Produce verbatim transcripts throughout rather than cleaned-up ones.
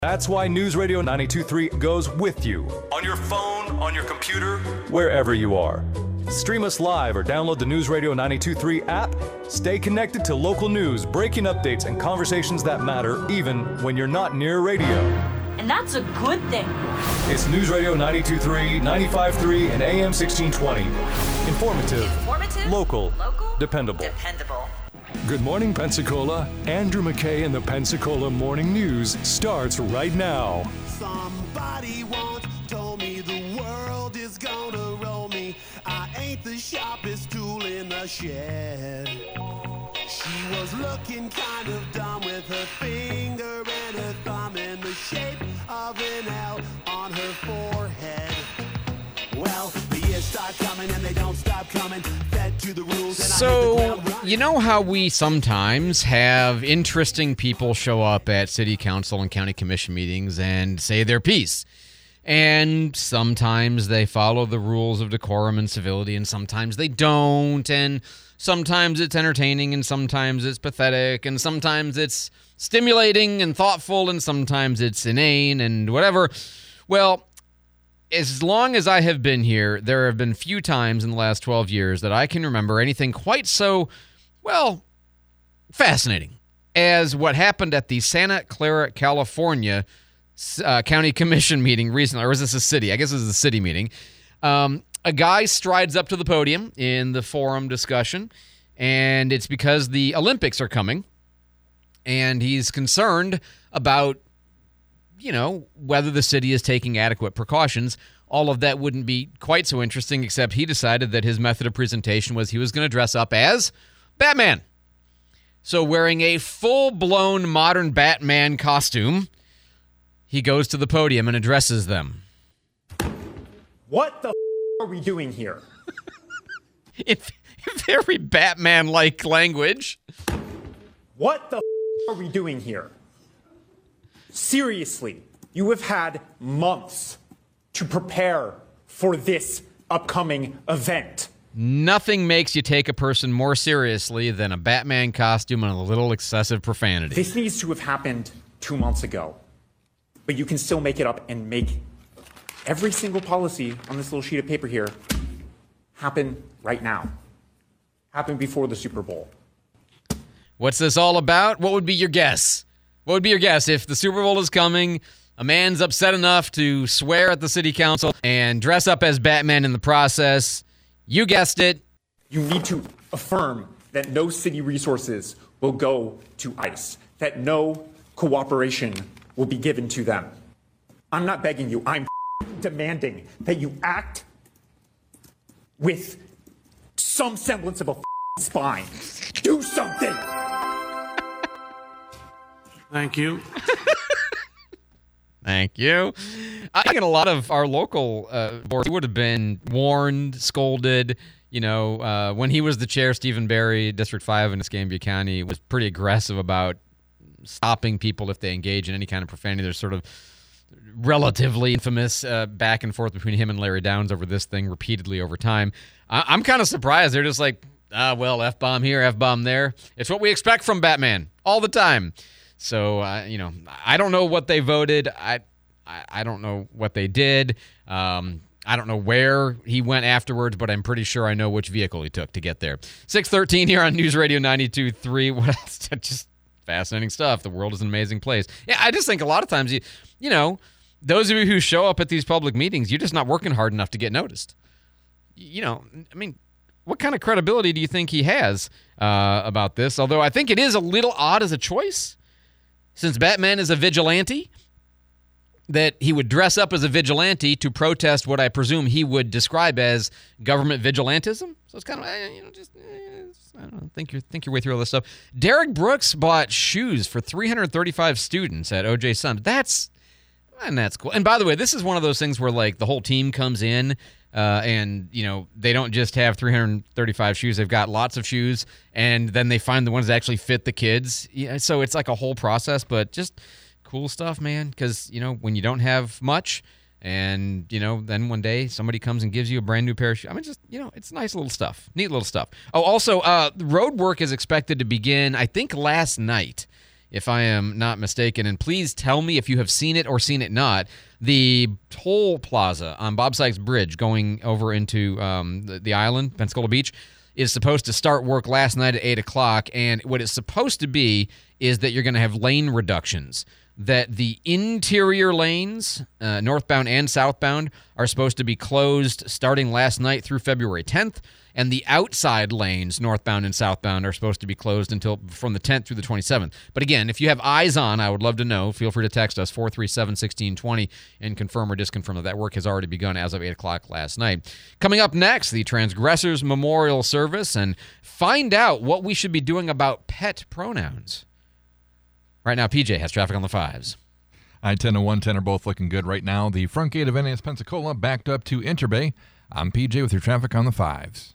That's why News Radio ninety-two point three goes with you. On your phone, on your computer, wherever you are. Stream us live or download the News Radio ninety-two point three app. Stay connected to local news, breaking updates, and conversations that matter even when you're not near radio. And that's a good thing. It's News Radio ninety-two point three, ninety-five point three, and A M sixteen twenty. Informative, Informative, local, local, dependable. dependable. Good morning, Pensacola. Andrew McKay and the Pensacola Morning News starts right now. Somebody once told me the world is gonna roll me. I ain't the sharpest tool in the shed. She was looking kind of dumb with her finger and her thumb in the shape of an L on her forehead. Well, the years start coming and they don't stop coming. Fed to the rules and So, I hit the ground running. you know how we sometimes have interesting people show up at city council and county commission meetings and say their piece. And sometimes they follow the rules of decorum and civility, and sometimes they don't. And sometimes it's entertaining, and sometimes it's pathetic, and sometimes it's stimulating and thoughtful, and sometimes it's inane and whatever. Well, as long as I have been here, there have been few times in the last twelve years that I can remember anything quite so, well, fascinating as what happened at the Santa Clara, California uh, County Commission meeting recently. Or was this a city? I guess it was a city meeting. Um, a guy strides up to the podium in the forum discussion, and it's because the Olympics are coming, and he's concerned about you know, whether the city is taking adequate precautions. All of that wouldn't be quite so interesting, except he decided that his method of presentation was he was going to dress up as Batman. So wearing a full-blown modern Batman costume, he goes to the podium and addresses them. What the f- are we doing here? In very Batman-like language. What the f- are we doing here? Seriously, you have had months to prepare for this upcoming event. Nothing makes you take a person more seriously than a Batman costume and a little excessive profanity. This needs to have happened two months ago. But you can still make it up and make every single policy on this little sheet of paper here happen right now. Happen before the Super Bowl. What's this all about? What would be your guess? What would be your guess if the Super Bowl is coming, a man's upset enough to swear at the city council and dress up as Batman in the process? You guessed it. You need to affirm that no city resources will go to ICE, that no cooperation will be given to them. I'm not begging you. I'm demanding that you act with some semblance of a spine. Do something. Thank you. Thank you. I think in a lot of our local uh, boards, he would have been warned, scolded. You know, uh, when he was the chair, Stephen Barry, District five in Escambia County, was pretty aggressive about stopping people if they engage in any kind of profanity. There's sort of relatively infamous uh, back and forth between him and Larry Downs over this thing repeatedly over time. I- I'm kind of surprised. They're just like, ah, well, F-bomb here, F-bomb there. It's what we expect from Batman all the time. So, uh, you know, I don't know what they voted. I I, I don't know what they did. Um, I don't know where he went afterwards, but I'm pretty sure I know which vehicle he took to get there. six thirteen here on News Radio ninety-two point three. What else? Just fascinating stuff. The world is an amazing place. Yeah, I just think a lot of times, you, you know, those of you who show up at these public meetings, you're just not working hard enough to get noticed. You know, I mean, what kind of credibility do you think he has uh, about this? Although I think it is a little odd as a choice. Since Batman is a vigilante, that he would dress up as a vigilante to protest what I presume he would describe as government vigilantism. So it's kind of, you know, just, eh, I don't know, think, your, think your way through all this stuff. Derek Brooks bought shoes for three hundred thirty-five students at O J Sun. That's, and that's cool. And by the way, this is one of those things where, like, the whole team comes in uh, and, you know, they don't just have three hundred thirty-five shoes. They've got lots of shoes, and then they find the ones that actually fit the kids. Yeah, so it's like a whole process, but just cool stuff, man, because, you know, when you don't have much and, you know, then one day somebody comes and gives you a brand new pair of shoes. I mean, just, you know, it's nice little stuff. Neat little stuff. Oh, also, uh, road work is expected to begin, I think, last night if I am not mistaken. And please tell me if you have seen it or seen it not. The toll plaza on Bob Sykes Bridge going over into um, the, the island, Pensacola Beach, is supposed to start work last night at eight o'clock. And what it's supposed to be is that you're going to have lane reductions, that the interior lanes, uh, northbound and southbound, are supposed to be closed starting last night through February tenth, and the outside lanes, northbound and southbound, are supposed to be closed until from the tenth through the twenty-seventh. But again, if you have eyes on, I would love to know. Feel free to text us, four three seven, one six two zero, and confirm or disconfirm that that work has already begun as of eight o'clock last night. Coming up next, the Transgressors Memorial Service, and find out what we should be doing about pet pronouns. Right now, P J has traffic on the fives. I ten and one ten are both looking good right now. The front gate of N A S Pensacola backed up to Interbay. I'm P J with your traffic on the fives.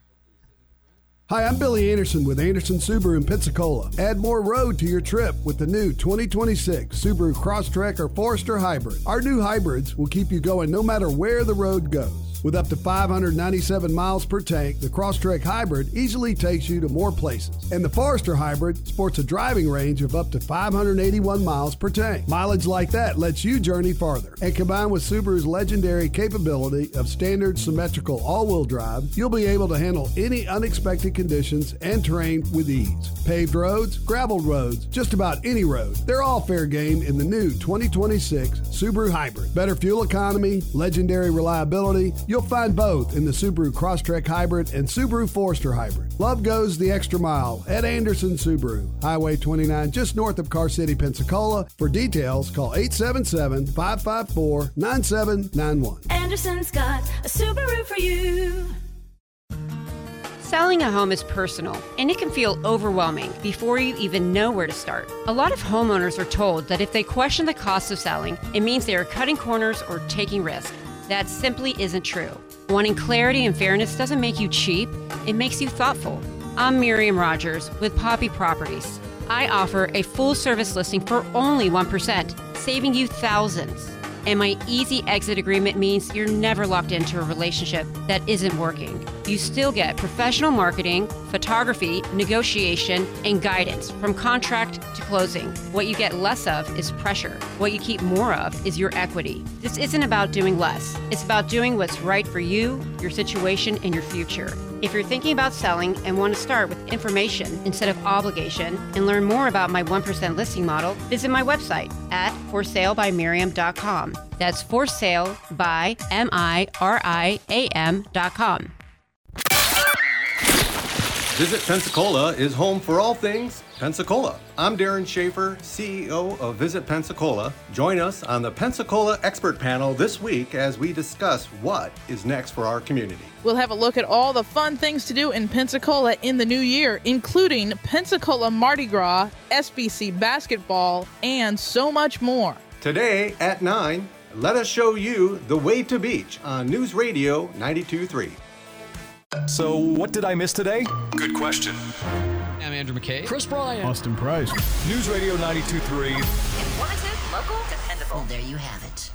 Hi, I'm Billy Anderson with Anderson Subaru in Pensacola. Add more road to your trip with the new twenty twenty-six Subaru Crosstrek or Forester Hybrid. Our new hybrids will keep you going no matter where the road goes. With up to five hundred ninety-seven miles per tank, the Crosstrek Hybrid easily takes you to more places. And the Forester Hybrid sports a driving range of up to five hundred eighty-one miles per tank. Mileage like that lets you journey farther. And combined with Subaru's legendary capability of standard symmetrical all-wheel drive, you'll be able to handle any unexpected conditions and terrain with ease. Paved roads, graveled roads, just about any road. They're all fair game in the new twenty twenty-six Subaru Hybrid. Better fuel economy, legendary reliability. You'll find both in the Subaru Crosstrek Hybrid and Subaru Forester Hybrid. Love goes the extra mile at Anderson Subaru, Highway twenty-nine, just north of Car City, Pensacola. For details, call eight seven seven, five five four, nine seven nine one. Anderson's got a Subaru for you. Selling a home is personal, and it can feel overwhelming before you even know where to start. A lot of homeowners are told that if they question the cost of selling, it means they are cutting corners or taking risks. That simply isn't true. Wanting clarity and fairness doesn't make you cheap, it makes you thoughtful. I'm Miriam Rogers with Poppy Properties. I offer a full-service listing for only one percent, saving you thousands. And my easy exit agreement means you're never locked into a relationship that isn't working. You still get professional marketing, photography, negotiation, and guidance from contract to closing. What you get less of is pressure. What you keep more of is your equity. This isn't about doing less. It's about doing what's right for you, your situation, and your future. If you're thinking about selling and want to start with information instead of obligation and learn more about my one percent listing model, visit my website at for sale by miriam dot com. That's for sale by M I R I A M dot com. Visit Pensacola is home for all things Pensacola. I'm Darren Schaefer, C E O of Visit Pensacola. Join us on the Pensacola Expert Panel this week as we discuss what is next for our community. We'll have a look at all the fun things to do in Pensacola in the new year, including Pensacola Mardi Gras, S B C basketball, and so much more. Today at nine, let us show you the way to beach on News Radio ninety-two point three. So, what did I miss today? Good question. I'm Andrew McKay. Chris Bryant. Austin Price. News Radio ninety-two point three. Informative, local, dependable. There you have it.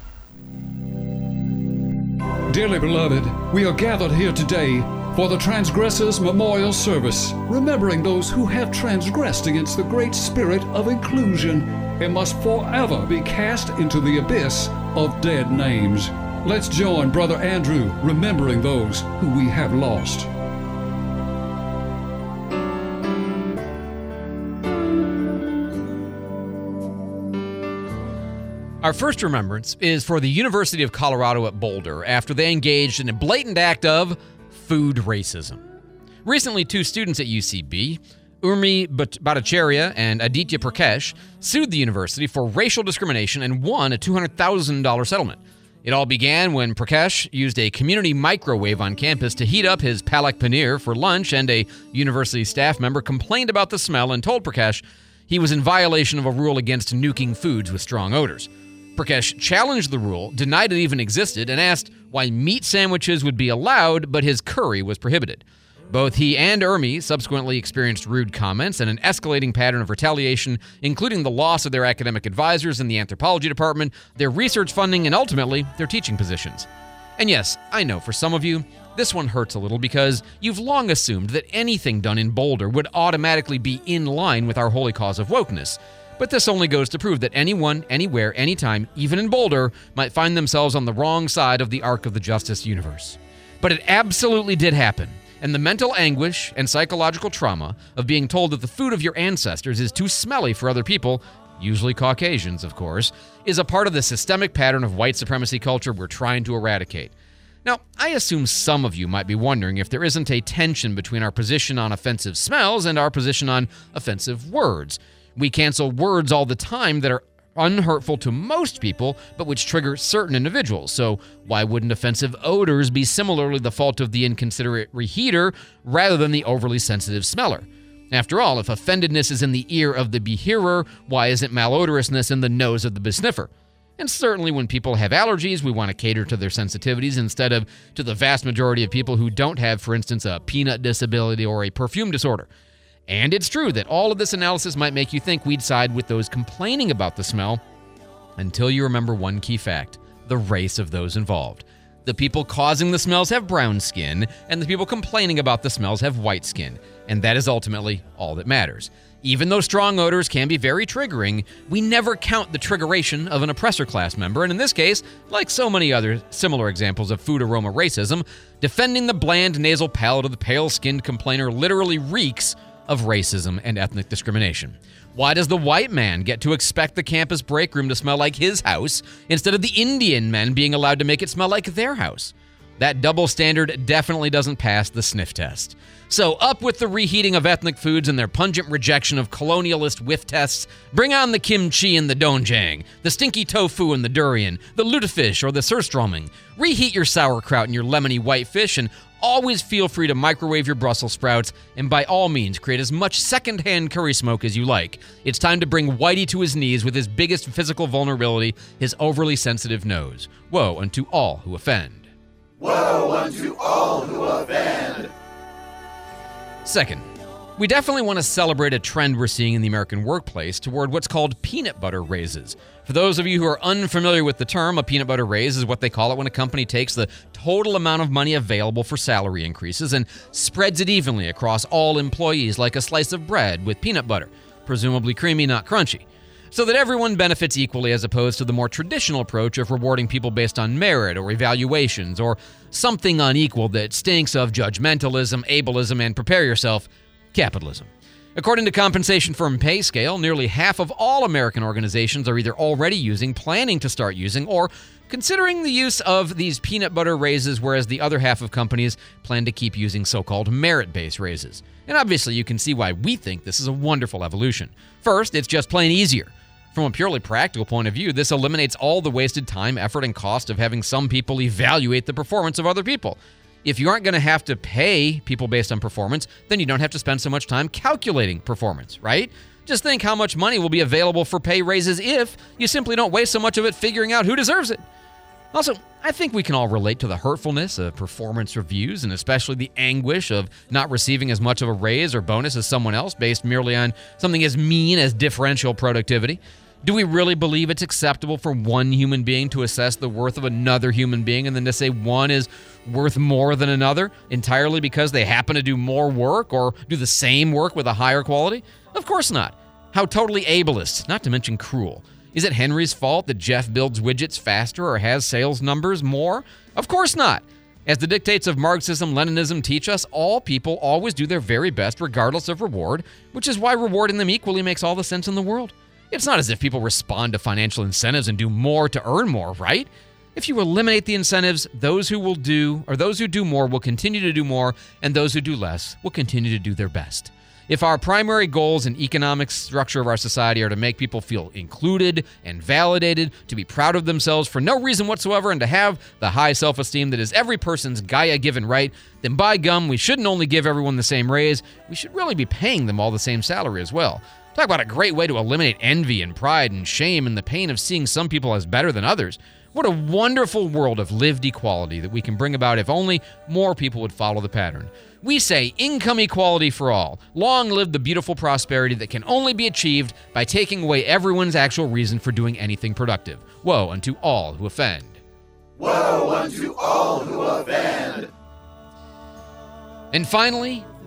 Dearly beloved, we are gathered here today for the Transgressors Memorial Service, remembering those who have transgressed against the great spirit of inclusion and must forever be cast into the abyss of dead names. Let's join Brother Andrew remembering those who we have lost. Our first remembrance is for the University of Colorado at Boulder after they engaged in a blatant act of food racism. Recently, two students at U C B, Urmi Bhattacharya and Aditya Prakash, sued the university for racial discrimination and won a two hundred thousand dollars settlement. It all began when Prakash used a community microwave on campus to heat up his palak paneer for lunch, and a university staff member complained about the smell and told Prakash he was in violation of a rule against nuking foods with strong odors. Prakash challenged the rule, denied it even existed, and asked why meat sandwiches would be allowed, but his curry was prohibited. Both he and Urmi subsequently experienced rude comments and an escalating pattern of retaliation, including the loss of their academic advisors in the anthropology department, their research funding, and ultimately, their teaching positions. And yes, I know for some of you, this one hurts a little because you've long assumed that anything done in Boulder would automatically be in line with our holy cause of wokeness. But this only goes to prove that anyone, anywhere, anytime, even in Boulder, might find themselves on the wrong side of the arc of the justice universe. But it absolutely did happen. And the mental anguish and psychological trauma of being told that the food of your ancestors is too smelly for other people, usually Caucasians, of course, is a part of the systemic pattern of white supremacy culture we're trying to eradicate. Now, I assume some of you might be wondering if there isn't a tension between our position on offensive smells and our position on offensive words. We cancel words all the time that are unhurtful to most people, but which trigger certain individuals. So why wouldn't offensive odors be similarly the fault of the inconsiderate reheater rather than the overly sensitive smeller? After all, if offendedness is in the ear of the behearer, why isn't malodorousness in the nose of the besniffer? And certainly when people have allergies, we want to cater to their sensitivities instead of to the vast majority of people who don't have, for instance, a peanut disability or a perfume disorder. And it's true that all of this analysis might make you think we'd side with those complaining about the smell until you remember one key fact: the race of those involved. The people causing the smells have brown skin, and the people complaining about the smells have white skin. And that is ultimately all that matters. Even though strong odors can be very triggering, we never count the triggeration of an oppressor class member, and in this case, like so many other similar examples of food aroma racism, defending the bland nasal palate of the pale-skinned complainer literally reeks of racism and ethnic discrimination. Why does the white man get to expect the campus break room to smell like his house instead of the Indian men being allowed to make it smell like their house? That double standard definitely doesn't pass the sniff test. So up with the reheating of ethnic foods and their pungent rejection of colonialist whiff tests. Bring on the kimchi and the doenjang, the stinky tofu and the durian, the lutefisk or the surströmming. Reheat your sauerkraut and your lemony white fish, and always feel free to microwave your Brussels sprouts, and by all means create as much secondhand curry smoke as you like. It's time to bring Whitey to his knees with his biggest physical vulnerability, his overly sensitive nose. Woe unto all who offend. Woe unto all who offend. Second, we definitely want to celebrate a trend we're seeing in the American workplace toward what's called peanut butter raises. For those of you who are unfamiliar with the term, a peanut butter raise is what they call it when a company takes the total amount of money available for salary increases and spreads it evenly across all employees like a slice of bread with peanut butter, presumably creamy, not crunchy, so that everyone benefits equally, as opposed to the more traditional approach of rewarding people based on merit or evaluations or something unequal that stinks of judgmentalism, ableism, and, prepare yourself, capitalism. According to compensation firm PayScale, nearly half of all American organizations are either already using, planning to start using, or considering the use of these peanut butter raises, whereas the other half of companies plan to keep using so-called merit-based raises. And obviously you can see why we think this is a wonderful evolution. First, it's just plain easier. From a purely practical point of view, this eliminates all the wasted time, effort, and cost of having some people evaluate the performance of other people. If you aren't going to have to pay people based on performance, then you don't have to spend so much time calculating performance, right? Just think how much money will be available for pay raises if you simply don't waste so much of it figuring out who deserves it. Also, I think we can all relate to the hurtfulness of performance reviews, and especially the anguish of not receiving as much of a raise or bonus as someone else based merely on something as mean as differential productivity. Do we really believe it's acceptable for one human being to assess the worth of another human being and then to say one is worth more than another entirely because they happen to do more work or do the same work with a higher quality? Of course not. How totally ableist, not to mention cruel. Is it Henry's fault that Jeff builds widgets faster or has sales numbers more? Of course not. As the dictates of Marxism, Leninism teach us, all people always do their very best regardless of reward, which is why rewarding them equally makes all the sense in the world. It's not as if people respond to financial incentives and do more to earn more, right? If you eliminate the incentives, those who will do, or those who do more will continue to do more, and those who do less will continue to do their best. If our primary goals and economic structure of our society are to make people feel included and validated, to be proud of themselves for no reason whatsoever, and to have the high self-esteem that is every person's Gaia-given right, then by gum, we shouldn't only give everyone the same raise, we should really be paying them all the same salary as well. Talk about a great way to eliminate envy and pride and shame and the pain of seeing some people as better than others. What a wonderful world of lived equality that we can bring about if only more people would follow the pattern. We say income equality for all. Long live the beautiful prosperity that can only be achieved by taking away everyone's actual reason for doing anything productive. Woe unto all who offend. Woe unto all who offend. And finally,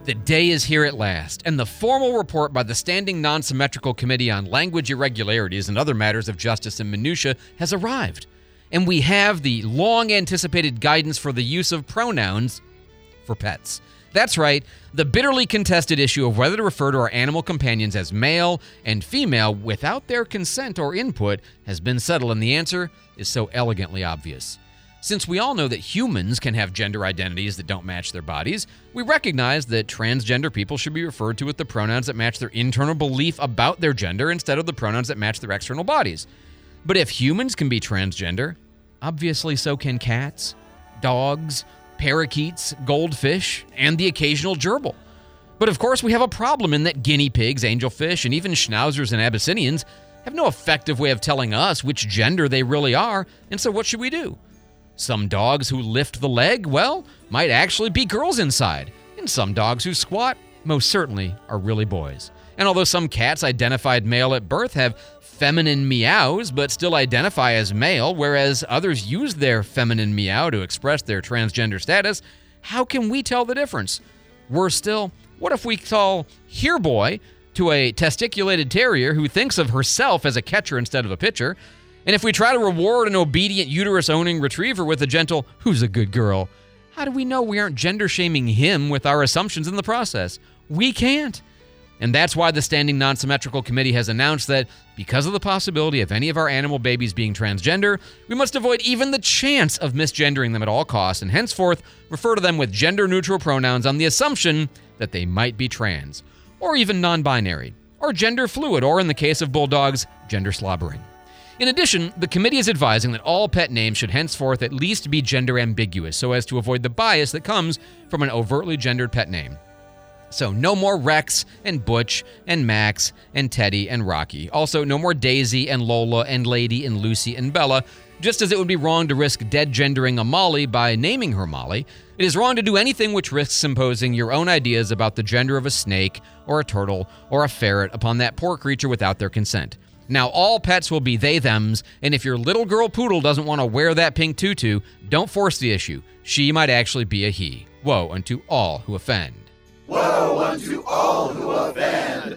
The day is here at last, and the formal report by the Standing Non-Symmetrical Committee on Language Irregularities and Other Matters of Justice and Minutia has arrived. And we have the long-anticipated guidance for the use of pronouns for pets. That's right, the bitterly contested issue of whether to refer to our animal companions as male and female without their consent or input has been settled, and the answer is so elegantly obvious. Since we all know that humans can have gender identities that don't match their bodies, we recognize that transgender people should be referred to with the pronouns that match their internal belief about their gender instead of the pronouns that match their external bodies. But if humans can be transgender, obviously so can cats, dogs, parakeets, goldfish, and the occasional gerbil. But of course, we have a problem in that guinea pigs, angelfish, and even schnauzers and Abyssinians have no effective way of telling us which gender they really are, and so what should we do? Some dogs who lift the leg, well, might actually be girls inside, and some dogs who squat most certainly are really boys. And although some cats identified male at birth have feminine meows but still identify as male, whereas others use their feminine meow to express their transgender status, how can we tell the difference? Worse still, what if we call here boy to a testiculated terrier who thinks of herself as a catcher instead of a pitcher? And if we try to reward an obedient uterus-owning retriever with a gentle, who's a good girl, how do we know we aren't gender-shaming him with our assumptions in the process? We can't. And that's why the Standing Non-Symmetrical Committee has announced that because of the possibility of any of our animal babies being transgender, we must avoid even the chance of misgendering them at all costs, and henceforth refer to them with gender-neutral pronouns on the assumption that they might be trans, or even non-binary, or gender fluid, or in the case of bulldogs, gender slobbering. In addition, the committee is advising that all pet names should henceforth at least be gender ambiguous so as to avoid the bias that comes from an overtly gendered pet name. So no more Rex and Butch and Max and Teddy and Rocky. Also, no more Daisy and Lola and Lady and Lucy and Bella. Just as it would be wrong to risk dead gendering a Molly by naming her Molly, it is wrong to do anything which risks imposing your own ideas about the gender of a snake or a turtle or a ferret upon that poor creature without their consent. Now, all pets will be they-thems, and if your little girl poodle doesn't want to wear that pink tutu, don't force the issue. She might actually be a he. Woe unto all who offend. Woe unto all who offend.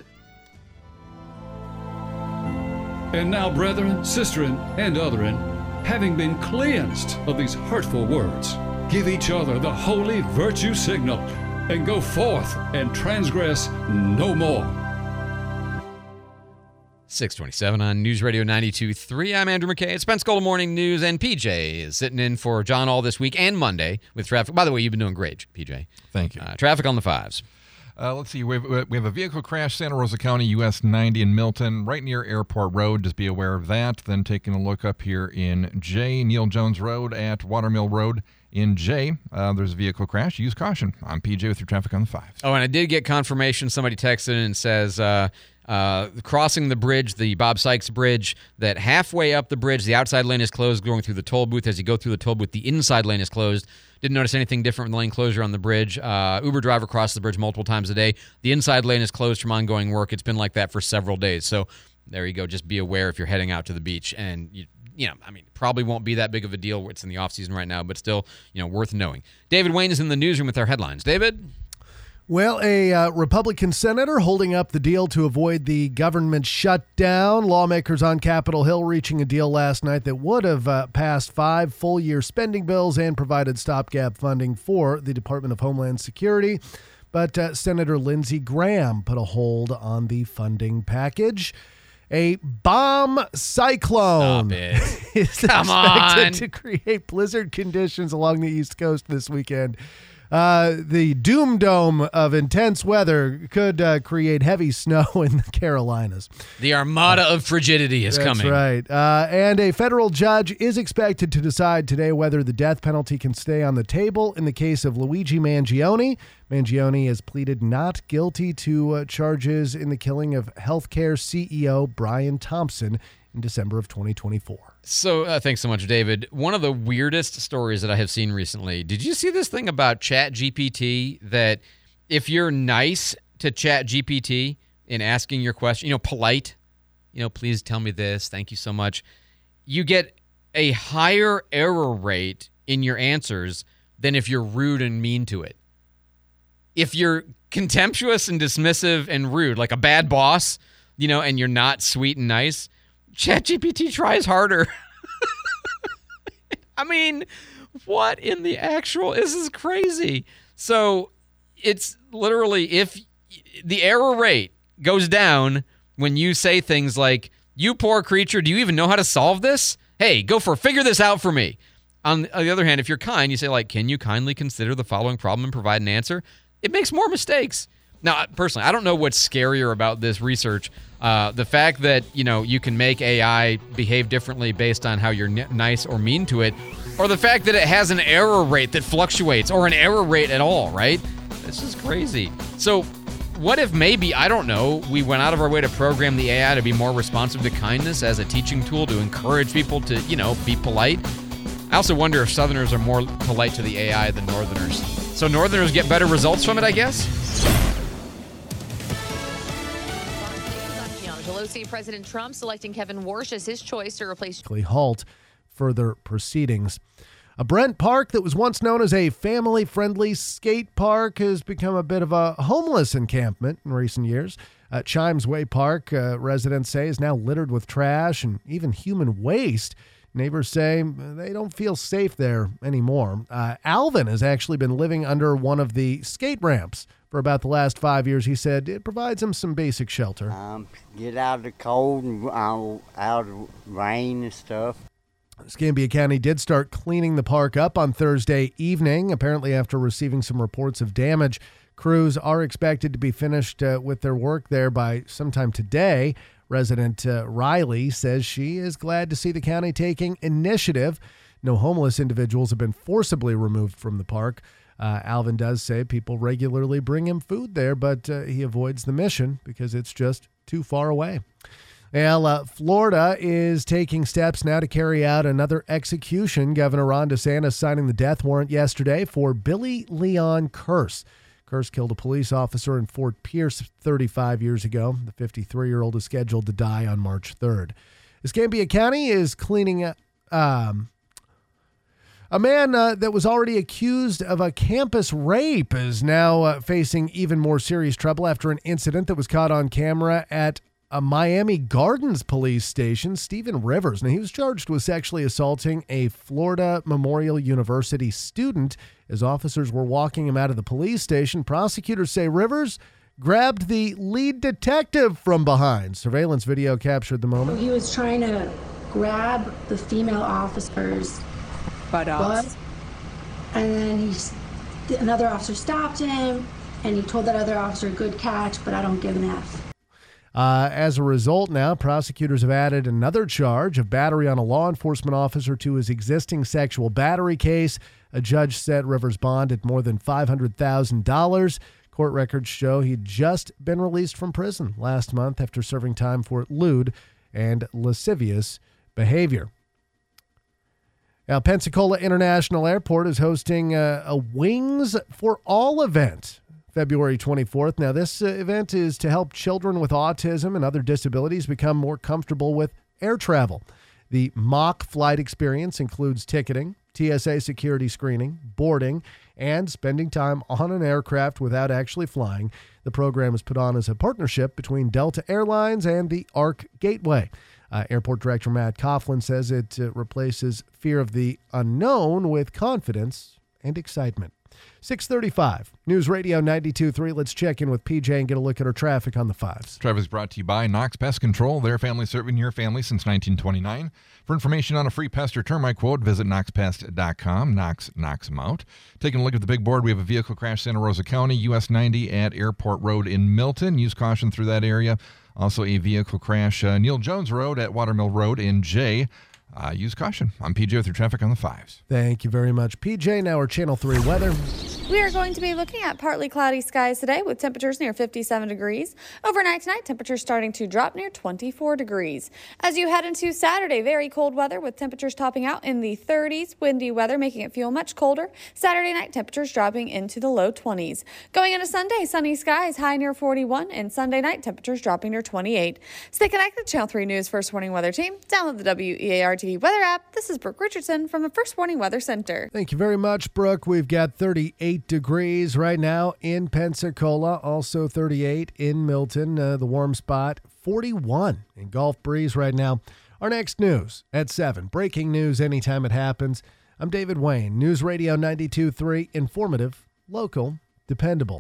And now, brethren, sisterin, and otherin, having been cleansed of these hurtful words, give each other the holy virtue signal, and go forth and transgress no more. six twenty-seven on News Radio ninety-two point three. I'm Andrew McKay. It's Pensacola Morning News, and P J is sitting in for John all this week and Monday with traffic. By the way, you've been doing great, P J. Thank you. Uh, traffic on the fives. Uh, let's see. We have, we have a vehicle crash, Santa Rosa County, U S ninety in Milton, right near Airport Road. Just be aware of that. Then taking a look up here in J, Neil Jones Road at Watermill Road in J. Uh, there's a vehicle crash. Use caution. I'm P J with your traffic on the fives. Oh, and I did get confirmation. Somebody texted in and says, uh, uh, crossing the bridge, the Bob Sykes Bridge, that halfway up the bridge, the outside lane is closed going through the toll booth. As you go through the toll booth, the inside lane is closed. Didn't notice anything different with the lane closure on the bridge. Uh, Uber driver crosses the bridge multiple times a day. The inside lane is closed from ongoing work. It's been like that for several days. So there you go. Just be aware if you're heading out to the beach. And, you, you know, I mean, probably won't be that big of a deal. It's in the off season right now, but still, you know, worth knowing. David Wayne is in the newsroom with our headlines. David? Well, a uh, Republican senator holding up the deal to avoid the government shutdown. Lawmakers on Capitol Hill reaching a deal last night that would have uh, passed five full-year spending bills and provided stopgap funding for the Department of Homeland Security. But uh, Senator Lindsey Graham put a hold on the funding package. A bomb cyclone is Come expected on. to create blizzard conditions along the East Coast this weekend. Uh, the doom dome of intense weather could uh, create heavy snow in the Carolinas. The armada of frigidity is That's coming. right. Uh, and a federal judge is expected to decide today whether the death penalty can stay on the table in the case of Luigi Mangione. Mangione has pleaded not guilty to uh, charges in the killing of healthcare C E O Brian Thompson in December of twenty twenty-four. So uh, thanks so much, David. One of the weirdest stories that I have seen recently. Did you see this thing about Chat G P T that if you're nice to Chat G P T in asking your question, you know, polite, you know, please tell me this, thank you so much, you get a higher error rate in your answers than if you're rude and mean to it. if you're contemptuous and dismissive and rude, like a bad boss, you know, and you're not sweet and nice, ChatGPT tries harder. I mean, what in the actual, this is crazy. So it's literally, if the error rate goes down when you say things like, you poor creature, do you even know how to solve this? Hey, go for, figure this out for me. On the other hand, if you're kind, you say like, can you kindly consider the following problem and provide an answer? It makes more mistakes. Now, personally, I don't know what's scarier about this research. Uh, the fact that, you know, you can make A I behave differently based on how you're n- nice or mean to it, or the fact that it has an error rate that fluctuates, or an error rate at all, right? This is crazy. So what if maybe, I don't know, we went out of our way to program the A I to be more responsive to kindness as a teaching tool to encourage people to, you know, be polite? I also wonder if Southerners are more polite to the A I than Northerners. So Northerners get better results from it, I guess? Pelosi, President Trump selecting Kevin Warsh as his choice to replace... ...halt further proceedings. A Brent Park that was once known as a family-friendly skate park has become a bit of a homeless encampment in recent years. Uh, Chimes Way Park, uh, residents say, is now littered with trash and even human waste. Neighbors say they don't feel safe there anymore. Uh, Alvin has actually been living under one of the skate ramps for about the last five years. He said it provides him some basic shelter. Um, get out of the cold and uh, out of rain and stuff. Escambia County did start cleaning the park up on Thursday evening, apparently after receiving some reports of damage. Crews are expected to be finished uh, with their work there by sometime today. Resident uh, Riley says she is glad to see the county taking initiative. No homeless individuals have been forcibly removed from the park. Uh, Alvin does say people regularly bring him food there, but uh, he avoids the mission because it's just too far away. Well, uh, Florida is taking steps now to carry out another execution. Governor Ron DeSantis signing the death warrant yesterday for Billy Leon Kearse. Kearse killed a police officer in Fort Pierce thirty-five years ago. The fifty-three-year-old is scheduled to die on March third. Escambia County is cleaning up um, a man uh, that was already accused of a campus rape is now uh, facing even more serious trouble after an incident that was caught on camera at a Miami Gardens police station. Stephen Rivers, now he was charged with sexually assaulting a Florida Memorial University student. As officers were walking him out of the police station, prosecutors say Rivers grabbed the lead detective from behind. Surveillance video captured the moment. He was trying to grab the female officer's butt, and then he, another officer stopped him, and he told that other officer, "Good catch, but I don't give an F." Uh, as a result, now prosecutors have added another charge of battery on a law enforcement officer to his existing sexual battery case. A judge set Rivers' bond at more than five hundred thousand dollars. Court records show he'd just been released from prison last month after serving time for lewd and lascivious behavior. Now, Pensacola International Airport is hosting a, a Wings for All event February twenty-fourth. Now, this uh, event is to help children with autism and other disabilities become more comfortable with air travel. The mock flight experience includes ticketing, T S A security screening, boarding, and spending time on an aircraft without actually flying. The program is put on as a partnership between Delta Airlines and the ARC Gateway. Uh, Airport Director Matt Coughlin says it uh, replaces fear of the unknown with confidence and excitement. six thirty-five, News Radio ninety-two point three. Let's check in with P J and get a look at our traffic on the fives. Traffic is brought to you by Knox Pest Control. Their family serving your family since nineteen twenty-nine. For information on a free pest or termite quote, visit knox pest dot com. Knox knocks them out. Taking a look at the big board, we have a vehicle crash Santa Rosa County, U S ninety at Airport Road in Milton. Use caution through that area. Also a vehicle crash uh, Neil Jones Road at Watermill Road in Jay. Uh, use caution. I'm P J with your traffic on the fives. Thank you very much, P J. Now our Channel three weather. We are going to be looking at partly cloudy skies today with temperatures near fifty-seven degrees. Overnight tonight, temperatures starting to drop near twenty-four degrees. As you head into Saturday, very cold weather with temperatures topping out in the thirties. Windy weather making it feel much colder. Saturday night, temperatures dropping into the low twenties. Going into Sunday, sunny skies high near forty-one, and Sunday night, temperatures dropping near twenty-eight. Stay connected, Channel three News First Warning Weather Team. Download the W E A R T V weather app. This is Brooke Richardson from the First Warning Weather Center. Thank you very much, Brooke. We've got thirty-eight thirty-eight degrees right now in Pensacola, also thirty-eight in Milton, uh, the warm spot, forty-one in Gulf Breeze right now. Our next news at seven. Breaking news anytime it happens. I'm David Wayne, News Radio ninety-two point three, informative, local, dependable.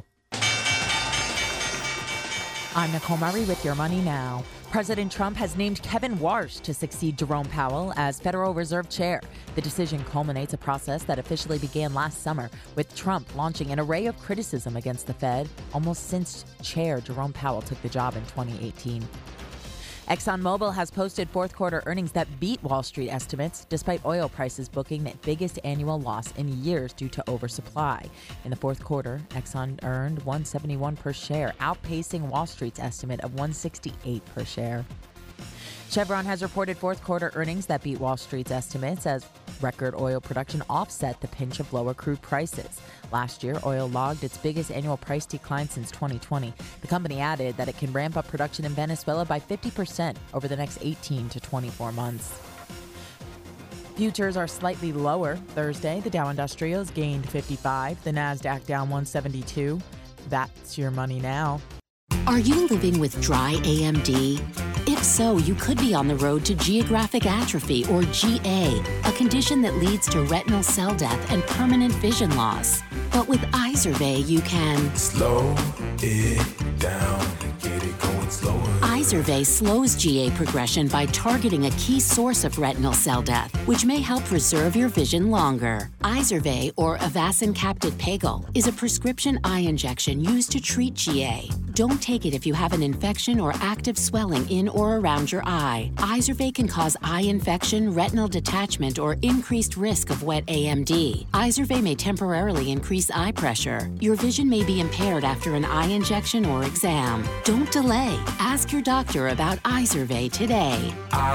I'm Nicole Murray with Your Money Now. President Trump has named Kevin Warsh to succeed Jerome Powell as Federal Reserve Chair. The decision culminates a process that officially began last summer, with Trump launching an array of criticism against the Fed almost since Chair Jerome Powell took the job in twenty eighteen. ExxonMobil has posted fourth quarter earnings that beat Wall Street estimates, despite oil prices booking the biggest annual loss in years due to oversupply. In the fourth quarter, Exxon earned one hundred seventy-one per share, outpacing Wall Street's estimate of one hundred sixty-eight per share. Chevron has reported fourth quarter earnings that beat Wall Street's estimates as record oil production offset the pinch of lower crude prices. Last year, oil logged its biggest annual price decline since twenty twenty. The company added that it can ramp up production in Venezuela by fifty percent over the next eighteen to twenty-four months. Futures are slightly lower Thursday. The Dow Industrials gained fifty-five, the NASDAQ down one hundred seventy-two. That's Your Money Now. Are you living with dry A M D? If so, you could be on the road to geographic atrophy, or G A, a condition that leads to retinal cell death and permanent vision loss. But with Izervay, you can slow it down and get it going slower. Izervay slows G A progression by targeting a key source of retinal cell death, which may help preserve your vision longer. Izervay, or Avastin Capted Pagel, is a prescription eye injection used to treat G A. Don't take it if you have an infection or active swelling in or around your eye. Izervay can cause eye infection, retinal detachment, or increased risk of wet A M D. Izervay may temporarily increase eye pressure. Your vision may be impaired after an eye injection or exam. Don't delay. Ask your doctor about Izervay today.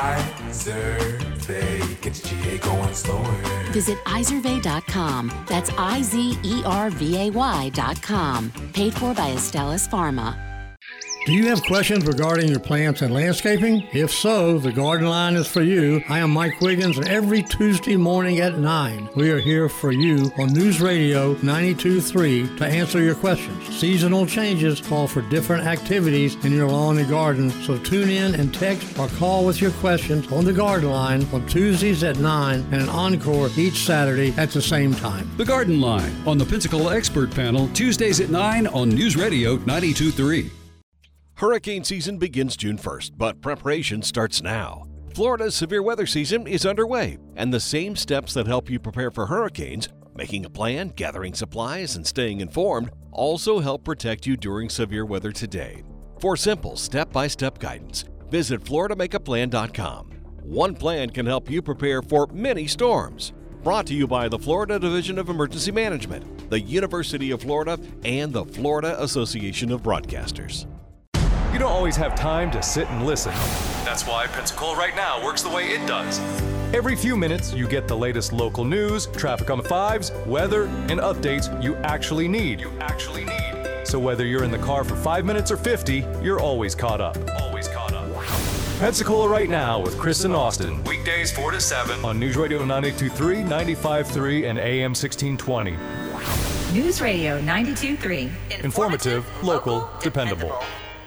Izervay gets G A going slower. Visit Izervay dot com. That's I Z E R V A Y dot com. Paid for by Astellas Pharma. Do you have questions regarding your plants and landscaping? If so, the Garden Line is for you. I am Mike Wiggins, and every Tuesday morning at nine, we are here for you on News Radio ninety-two point three to answer your questions. Seasonal changes call for different activities in your lawn and garden, so tune in and text or call with your questions on the Garden Line on Tuesdays at nine and an encore each Saturday at the same time. The Garden Line on the Pensacola Expert Panel, Tuesdays at nine on News Radio ninety-two point three. Hurricane season begins June first, but preparation starts now. Florida's severe weather season is underway, and the same steps that help you prepare for hurricanes, making a plan, gathering supplies, and staying informed, also help protect you during severe weather today. For simple step-by-step guidance, visit Florida Make A Plan dot com. One plan can help you prepare for many storms. Brought to you by the Florida Division of Emergency Management, the University of Florida, and the Florida Association of Broadcasters. You don't always have time to sit and listen. That's why Pensacola Right Now works the way it does. Every few minutes, you get the latest local news, traffic on the fives, weather, and updates you actually need. You actually need. So whether you're in the car for five minutes or fifty, you're always caught up. Always caught up. Pensacola Right Now with Chris and Austin. Weekdays four to seven on News Radio ninety-two point three, ninety-five point three, and A M sixteen twenty. News Radio ninety-two point three. Informative, Informative local, local, dependable. dependable.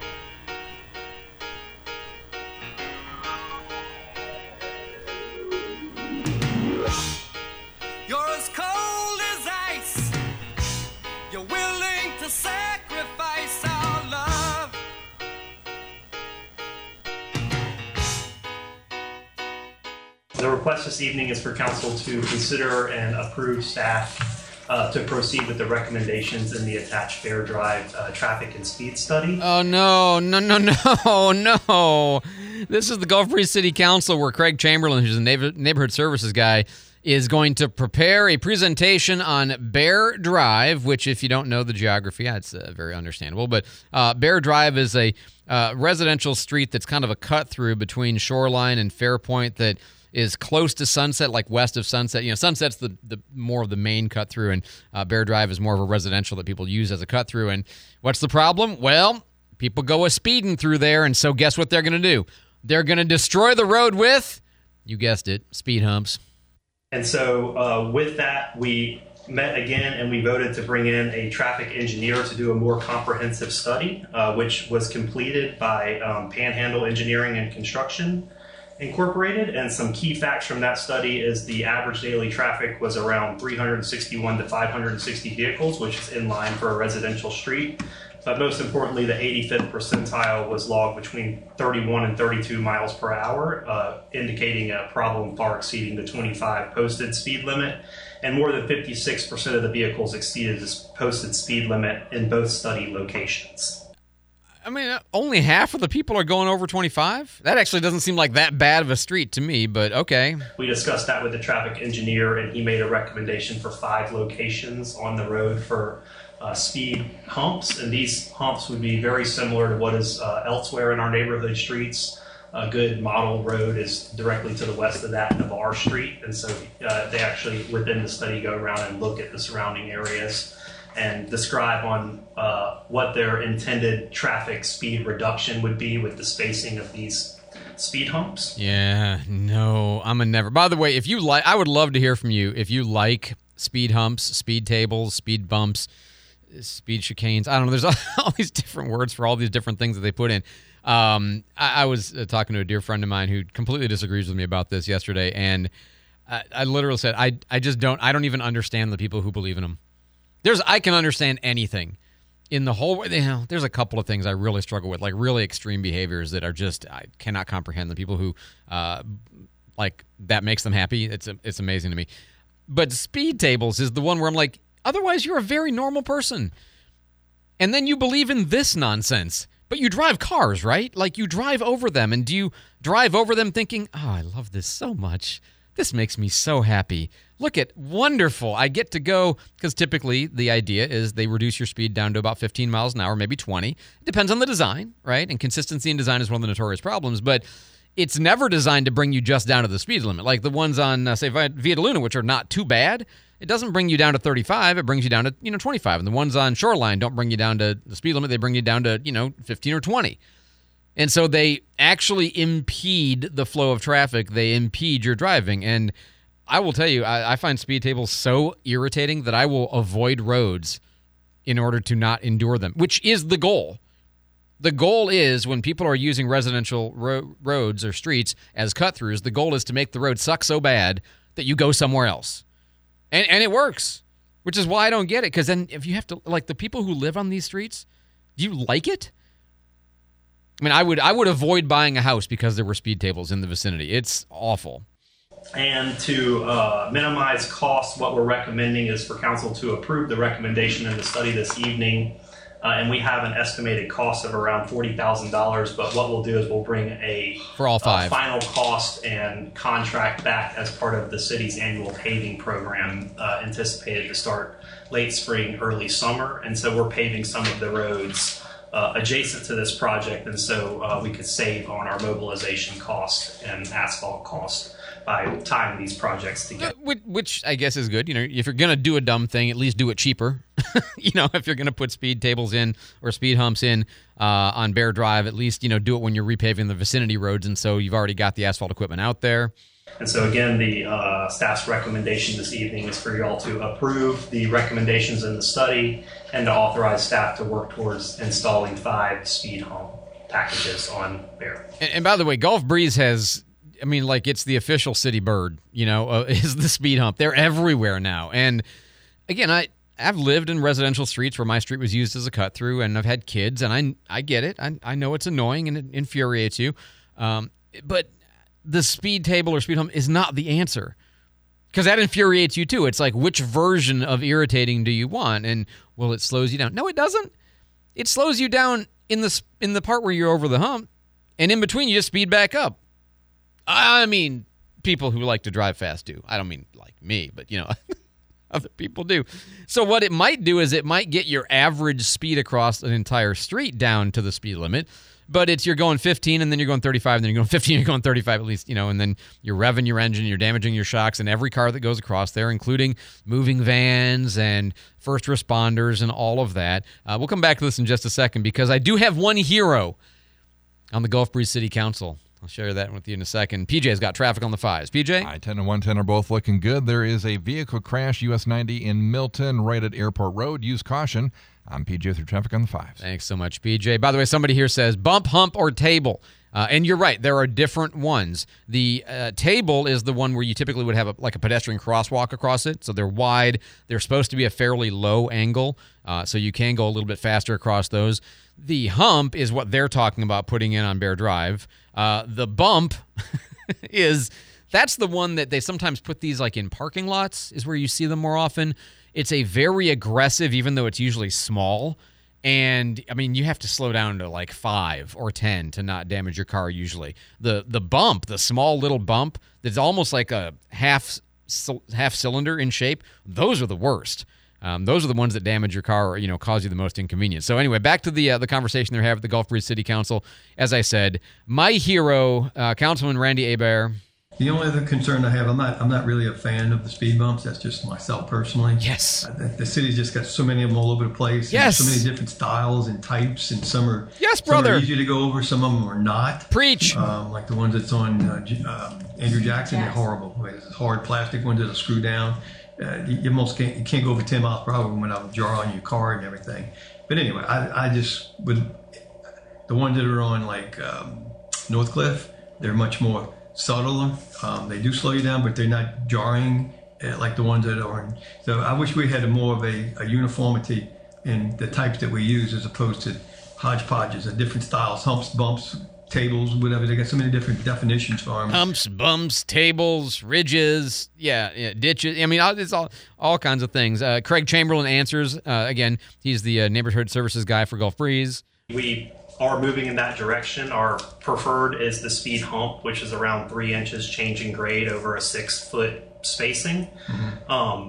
The request this evening is for council to consider and approve staff uh, to proceed with the recommendations in the attached Bear Drive uh, traffic and speed study. Oh, no, no, no, no, no. This is the Gulf Breeze City Council where Craig Chamberlain, who's a neighbor- neighborhood services guy, is going to prepare a presentation on Bear Drive, which, if you don't know the geography, yeah, it's uh, very understandable. But uh, Bear Drive is a uh, residential street that's kind of a cut-through between Shoreline and Fairpoint that is close to Sunset, like west of Sunset. You know, Sunset's the, the more of the main cut-through, and uh, Bear Drive is more of a residential that people use as a cut-through. And what's the problem? Well, people go a speeding through there, and so guess what they're going to do? They're going to destroy the road with, you guessed it, speed humps. And so uh, with that, we met again and we voted to bring in a traffic engineer to do a more comprehensive study, uh, which was completed by um, Panhandle Engineering and Construction Incorporated. And some key facts from that study is the average daily traffic was around three hundred sixty-one to five hundred sixty vehicles, which is in line for a residential street. But most importantly, the eighty-fifth percentile was logged between thirty-one and thirty-two miles per hour, uh, indicating a problem far exceeding the twenty-five posted speed limit. And more than fifty-six percent of the vehicles exceeded this posted speed limit in both study locations. I mean, only half of the people are going over twenty-five? That actually doesn't seem like that bad of a street to me, but okay. We discussed that with the traffic engineer, and he made a recommendation for five locations on the road for uh, speed humps. And these humps would be very similar to what is uh, elsewhere in our neighborhood streets. A good model road is directly to the west of that, Navarre Street. And so uh, they actually, within the study, go around and look at the surrounding areas and describe on uh, what their intended traffic speed reduction would be with the spacing of these speed humps. Yeah, no, I'm a never. By the way, if you like, I would love to hear from you if you like speed humps, speed tables, speed bumps, speed chicanes. I don't know. There's all, all these different words for all these different things that they put in. Um, I, I was uh, talking to a dear friend of mine who completely disagrees with me about this yesterday, and I, I literally said, I, I just don't, I don't even understand the people who believe in them. There's, I can understand anything in the whole, you know, there's a couple of things I really struggle with, like really extreme behaviors that are just, I cannot comprehend the people who, uh, like that makes them happy. It's, it's amazing to me. But speed tables is the one where I'm like, otherwise you're a very normal person. And then you believe in this nonsense. But you drive cars, right? Like you drive over them, and do you drive over them thinking, oh, I love this so much. This makes me so happy. Look at, wonderful. I get to go, because typically the idea is they reduce your speed down to about fifteen miles an hour, maybe twenty. It depends on the design, right? And consistency in design is one of the notorious problems, but it's never designed to bring you just down to the speed limit. Like the ones on, uh, say, Via de Luna, which are not too bad. It doesn't bring you down to thirty-five. It brings you down to, you know, twenty-five. And the ones on Shoreline don't bring you down to the speed limit. They bring you down to, you know, fifteen or twenty. And so they actually impede the flow of traffic. They impede your driving. And I will tell you, I, I find speed tables so irritating that I will avoid roads in order to not endure them, which is the goal. The goal is when people are using residential ro- roads or streets as cut-throughs, the goal is to make the road suck so bad that you go somewhere else. And and it works, which is why I don't get it. Because then if you have to, like the people who live on these streets, do you like it? I mean, I would I would avoid buying a house because there were speed tables in the vicinity. It's awful. And to uh, minimize costs, what we're recommending is for council to approve the recommendation in the study this evening. Uh, and we have an estimated cost of around forty thousand dollars. But what we'll do is we'll bring a for all five. Uh, final cost and contract back as part of the city's annual paving program, uh, anticipated to start late spring, early summer. And so we're paving some of the roads uh, adjacent to this project. And so uh, we could save on our mobilization cost and asphalt cost by tying these projects together. Which, which I guess is good. You know, if you're going to do a dumb thing, at least do it cheaper. You know, if you're going to put speed tables in or speed humps in uh, on Bear Drive, at least, you know, do it when you're repaving the vicinity roads. And so you've already got the asphalt equipment out there. And so, again, the uh, staff's recommendation this evening is for you all to approve the recommendations in the study and to authorize staff to work towards installing five speed hump packages on Bear. And, and by the way, Gulf Breeze has... I mean, like, it's the official city bird, you know, uh, is the speed hump. They're everywhere now. And, again, I, I've lived in residential streets where my street was used as a cut-through, and I've had kids, and I I get it. I, I know it's annoying and it infuriates you. Um, but the speed table or speed hump is not the answer, because that infuriates you, too. It's like, which version of irritating do you want? And, well, it slows you down. No, it doesn't. It slows you down in the in the part where you're over the hump, and in between, you just speed back up. I mean, people who like to drive fast do. I don't mean like me, but, you know, other people do. So what it might do is it might get your average speed across an entire street down to the speed limit, but it's you're going fifteen, and then you're going thirty-five, and then you're going fifteen, and you're going thirty-five at least, you know, and then you're revving your engine, you're damaging your shocks, and every car that goes across there, including moving vans and first responders and all of that. Uh, we'll come back to this in just a second, because I do have one hero on the Gulf Breeze City Council. I'll share that with you in a second. P J's got traffic on the fives. P J? I ten and one ten are both looking good. There is a vehicle crash, U S ninety in Milton, right at Airport Road. Use caution. I'm P J through traffic on the fives. Thanks so much, P J. By the way, somebody here says bump, hump, or table. Uh, and you're right. There are different ones. The uh, table is the one where you typically would have a, like a pedestrian crosswalk across it. So they're wide. They're supposed to be a fairly low angle, uh, so you can go a little bit faster across those. The hump is what they're talking about putting in on Bear Drive. Uh, the bump is, that's the one that they sometimes put these like in parking lots is where you see them more often. It's a very aggressive, even though it's usually small. And, I mean, you have to slow down to like five or ten to not damage your car usually. The the bump, the small little bump that's almost like a half half cylinder in shape, those are the worst. Um, those are the ones that damage your car or, you know, cause you the most inconvenience. So anyway, back to the uh, the conversation they're having at the Gulf Breeze City Council. As I said, my hero, uh, Councilman Randy Hebert. The only other concern I have, I'm not I'm not really a fan of the speed bumps. That's just myself personally. Yes. Uh, the, the city's just got so many of them all over the place. Yes. And so many different styles and types, and some are yes, some brother. are easy to go over. Some of them are not. Preach. Um, like the ones that's on uh, uh, Andrew Jackson, they're horrible. It's hard plastic ones that'll screw down. Uh, you, you almost can't you can't go over ten miles per hour without jarring your car and everything. But anyway, I I just would the ones that are on like um, Northcliffe, they're much more subtler. Um, they do slow you down, but they're not jarring uh, like the ones that are on. So I wish we had a more of a, a uniformity in the types that we use as opposed to hodgepodges of different styles, humps, bumps, tables, whatever. They got so many different definitions for them. Humps, bumps, tables, ridges, yeah, yeah ditches. I mean, it's all all kinds of things. Uh, Craig Chamberlain answers. Uh, again, he's the uh, neighborhood services guy for Gulf Breeze. We are moving in that direction. Our preferred is the speed hump, which is around three inches change in grade over a six foot spacing. Mm-hmm. Um,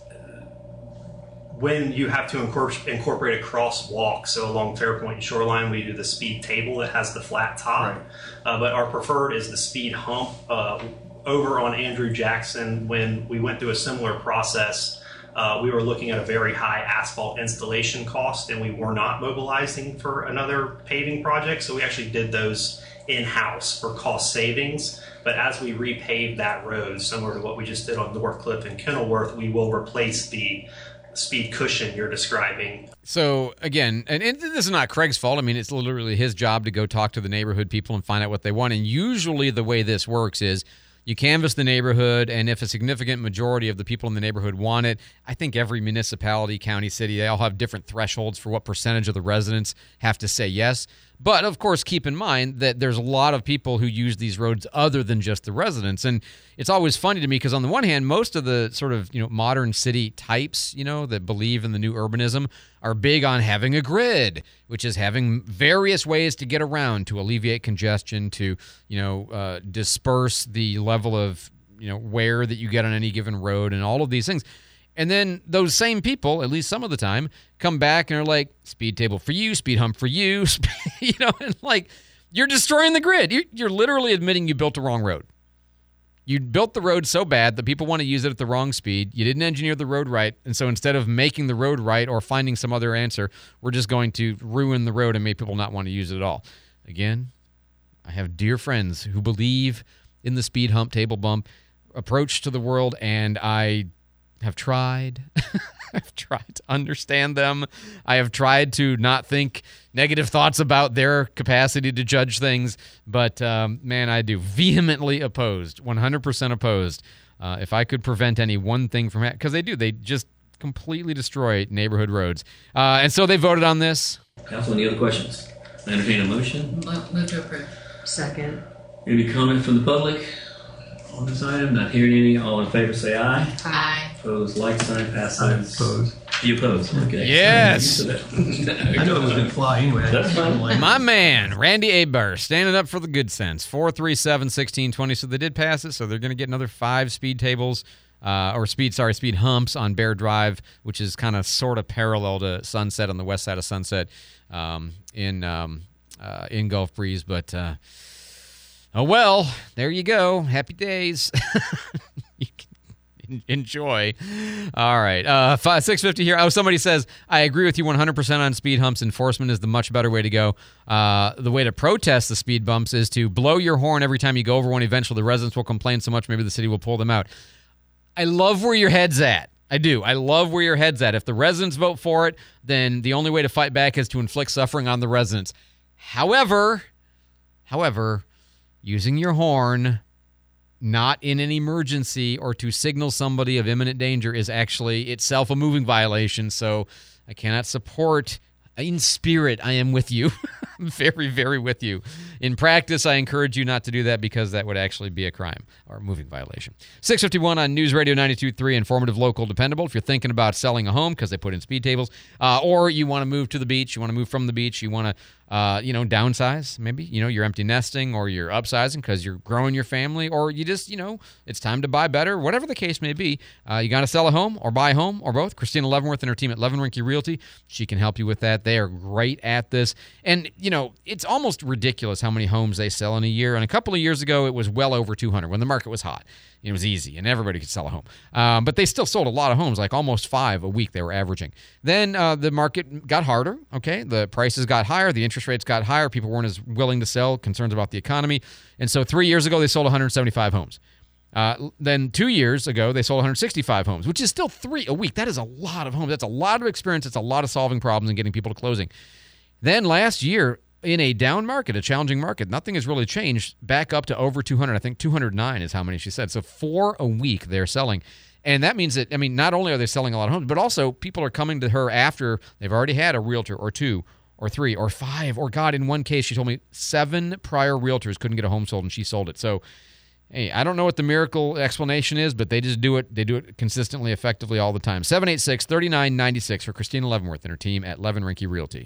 when you have to incorpor- incorporate a crosswalk, so along Fairpoint and Shoreline, we do the speed table that has the flat top. Right. Uh, but our preferred is the speed hump. Uh, over on Andrew Jackson, when we went through a similar process, Uh, we were looking at a very high asphalt installation cost, and we were not mobilizing for another paving project. So we actually did those in-house for cost savings. But as we repave that road, similar to what we just did on Northcliffe and Kenilworth, we will replace the speed cushion you're describing. So again, and it, this is not Craig's fault. I mean, it's literally his job to go talk to the neighborhood people and find out what they want. And usually the way this works is you canvass the neighborhood, and if a significant majority of the people in the neighborhood want it, I think every municipality, county, city, they all have different thresholds for what percentage of the residents have to say yes. But, of course, keep in mind that there's a lot of people who use these roads other than just the residents. And it's always funny to me because, on the one hand, most of the sort of, you know, modern city types, you know, that believe in the new urbanism are big on having a grid, which is having various ways to get around to alleviate congestion, to, you know, uh, disperse the level of, you know, wear that you get on any given road and all of these things. And then those same people, at least some of the time, come back and are like, speed table for you, speed hump for you, you know, and like, you're destroying the grid. You're, you're literally admitting you built the wrong road. You built the road so bad that people want to use it at the wrong speed. You didn't engineer the road right. And so instead of making the road right or finding some other answer, we're just going to ruin the road and make people not want to use it at all. Again, I have dear friends who believe in the speed hump, table bump approach to the world, and I have tried. I've tried to understand them. I have tried to not think negative thoughts about their capacity to judge things. But, um, man, I do. Vehemently opposed, one hundred percent opposed. Uh, if I could prevent any one thing from happening, because they do. They just completely destroy neighborhood roads. Uh, and so they voted on this. Council, any other questions? I entertain a motion. Move to approve. Second. Any comment from the public on this item? Not hearing any. All in favor say aye. Aye. Opposed, like sign, passes. I oppose. You oppose? Okay. Yes. I know it was going to fly anyway. That's fine. My man, Randy Hebert, standing up for the good sense. four three seven, one six two zero. So they did pass it, so they're going to get another five speed tables, uh, or speed, sorry, speed humps on Bear Drive, which is kind of sort of parallel to Sunset on the west side of Sunset um, in um, uh, in Gulf Breeze. But, uh, oh, well, there you go. Happy days. you can, Enjoy. All right. Uh, five, six fifty here. Oh, somebody says, I agree with you one hundred percent on speed humps. Enforcement is the much better way to go. Uh, the way to protest the speed bumps is to blow your horn every time you go over one. Eventually, the residents will complain so much, maybe the city will pull them out. I love where your head's at. I do. I love where your head's at. If the residents vote for it, then the only way to fight back is to inflict suffering on the residents. However, however, using your horn not in an emergency or to signal somebody of imminent danger is actually itself a moving violation. So I cannot support. In spirit, I am with you. I'm very, very with you. In practice, I encourage you not to do that because that would actually be a crime or a moving violation. six fifty-one on News Radio ninety-two point three, informative, local, dependable. If you're thinking about selling a home because they put in speed tables, uh, or you want to move to the beach, you want to move from the beach, you want to, uh, you know, downsize maybe, you know, you're empty nesting or you're upsizing because you're growing your family, or you just, you know, it's time to buy better, whatever the case may be. Uh, you got to sell a home or buy a home or both. Christina Leavenworth and her team at Levin Rinke Realty, she can help you with that. They are great at this. And, you know, it's almost ridiculous how many homes they sell in a year. And a couple of years ago, it was well over two hundred when the market was hot. It was easy, and everybody could sell a home. Um, but they still sold a lot of homes, like almost five a week they were averaging. Then uh, the market got harder, okay? The prices got higher. The interest rates got higher. People weren't as willing to sell, concerns about the economy. And so three years ago, they sold one hundred seventy-five homes. Uh, then two years ago, they sold one hundred sixty-five homes, which is still three a week. That is a lot of homes. That's a lot of experience. It's a lot of solving problems and getting people to closing. Then last year, in a down market, a challenging market, nothing has really changed, back up to over two hundred. I think two hundred nine is how many she said. So four a week they're selling. And that means that, I mean, not only are they selling a lot of homes, but also people are coming to her after they've already had a realtor or two or three or five, or God, in one case, she told me seven prior realtors couldn't get a home sold and she sold it. So, hey, I don't know what the miracle explanation is, but they just do it. They do it consistently, effectively all the time. seven eight six, three nine nine six for Christina Leavenworth and her team at Levin Rinke Realty.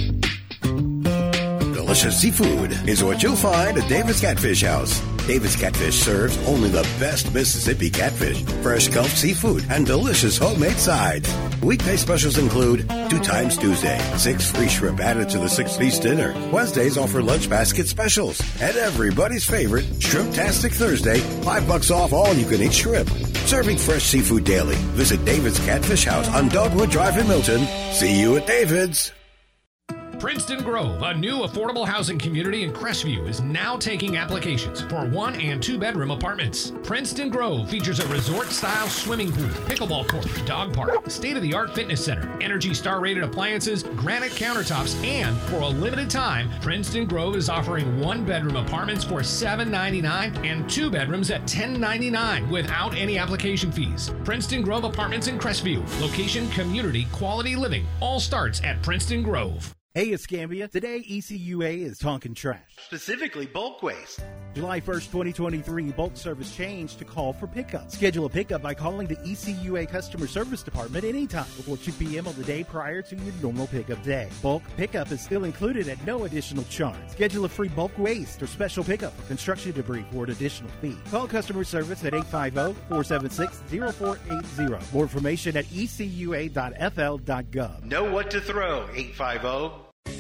Delicious seafood is what you'll find at David's Catfish House. David's Catfish serves only the best Mississippi catfish, fresh Gulf seafood, and delicious homemade sides. Weekday specials include two times Tuesday, six free shrimp added to the six-piece dinner. Wednesdays offer lunch basket specials. And everybody's favorite, Shrimp-tastic Thursday, five bucks off all you-can-eat shrimp. Serving fresh seafood daily. Visit David's Catfish House on Dogwood Drive in Milton. See you at David's. Princeton Grove, a new affordable housing community in Crestview, is now taking applications for one and two bedroom apartments. Princeton Grove features a resort-style swimming pool, pickleball court, dog park, state-of-the-art fitness center, Energy Star-rated appliances, granite countertops, and for a limited time, Princeton Grove is offering one bedroom apartments for seven ninety-nine and two bedrooms at ten ninety-nine without any application fees. Princeton Grove Apartments in Crestview. Location, community, quality living. All starts at Princeton Grove. Hey, Escambia. Today, E C U A is talking trash. Specifically, bulk waste. July first, twenty twenty-three, bulk service changed to call for pickup. Schedule a pickup by calling the E C U A Customer Service Department anytime before two p.m. on the day prior to your normal pickup day. Bulk pickup is still included at no additional charge. Schedule a free bulk waste or special pickup for construction debris for an additional fee. Call customer service at eight five zero, four seven six, zero four eight zero. More information at e c u a dot f l dot gov. Know what to throw, eight five zero.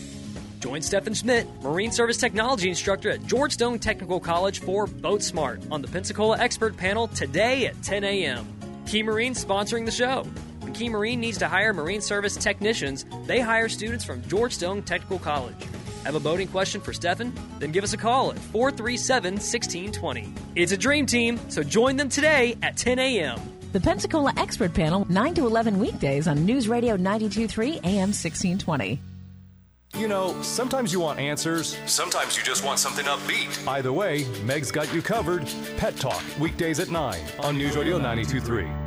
Join Stephen Schmidt, Marine Service Technology Instructor at Georgetown Technical College for Boat Smart on the Pensacola Expert Panel today at ten a.m. Key Marine sponsoring the show. When Key Marine needs to hire Marine Service technicians, they hire students from Georgetown Technical College. Have a boating question for Stephen? Then give us a call at four three seven, one six two zero. It's a dream team, so join them today at ten a.m. The Pensacola Expert Panel, nine to eleven weekdays on News Radio ninety-two point three A M sixteen twenty. You know, sometimes you want answers, sometimes you just want something upbeat. Either way, Meg's got you covered. Pet Talk, weekdays at nine on News Radio ninety-two point three.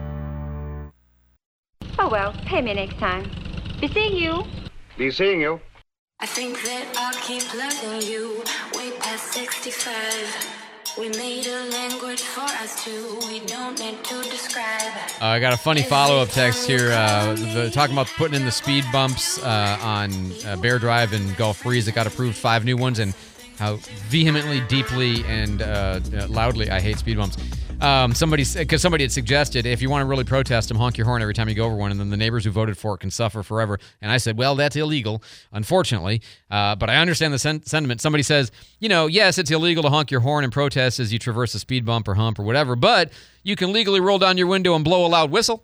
Oh, well, pay me next time. Be seeing you. Be seeing you. I think that I'll keep loving you way past sixty-five. We made a language for us two. We don't need to describe. Uh, I got a funny follow-up text here uh, the, talking about putting in the speed bumps uh, on uh, Bear Drive and Gulf Breeze that got approved, five new ones, and how vehemently, deeply, and uh, loudly I hate speed bumps. Um, somebody, because somebody had suggested if you want to really protest them, honk your horn every time you go over one, and then the neighbors who voted for it can suffer forever. And I said, well, that's illegal, unfortunately. Uh, but I understand the sen- sentiment. Somebody says, you know, yes, it's illegal to honk your horn and protest as you traverse a speed bump or hump or whatever, but you can legally roll down your window and blow a loud whistle.